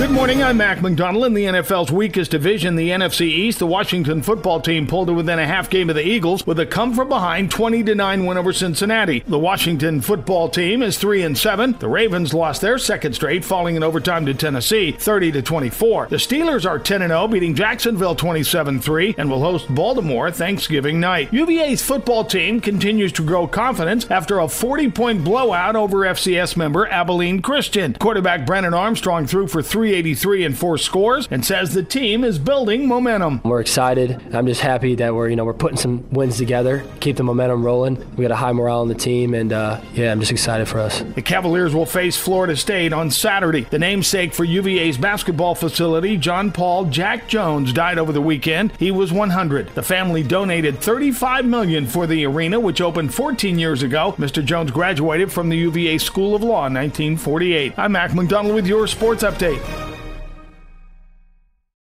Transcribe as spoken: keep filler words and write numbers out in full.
Good morning, I'm Mac McDonald. In the N F L's weakest division, the N F C East, the Washington football team pulled it within a half game of the Eagles with a come-from-behind twenty to nine win over Cincinnati. The Washington football team is three and seven. The Ravens lost their second straight, falling in overtime to Tennessee, thirty to twenty-four. The Steelers are ten and oh, beating Jacksonville twenty-seven three, and will host Baltimore Thanksgiving night. U V A's football team continues to grow confidence after a forty-point blowout over F C S member Abilene Christian. Quarterback Brennan Armstrong threw for three eighty-three and four scores and says the team is building momentum. We're excited. I'm just happy that we're, you know, we're putting some wins together, keep the momentum rolling. We got a high morale on the team, and uh, yeah, I'm just excited for us. The Cavaliers will face Florida State on Saturday. The namesake for U V A's basketball facility, John Paul Jack Jones, died over the weekend. He was one hundred. The family donated thirty-five million dollars for the arena, which opened fourteen years ago. Mister Jones graduated from the U V A School of Law in nineteen forty-eight. I'm Mac McDonald with your sports update.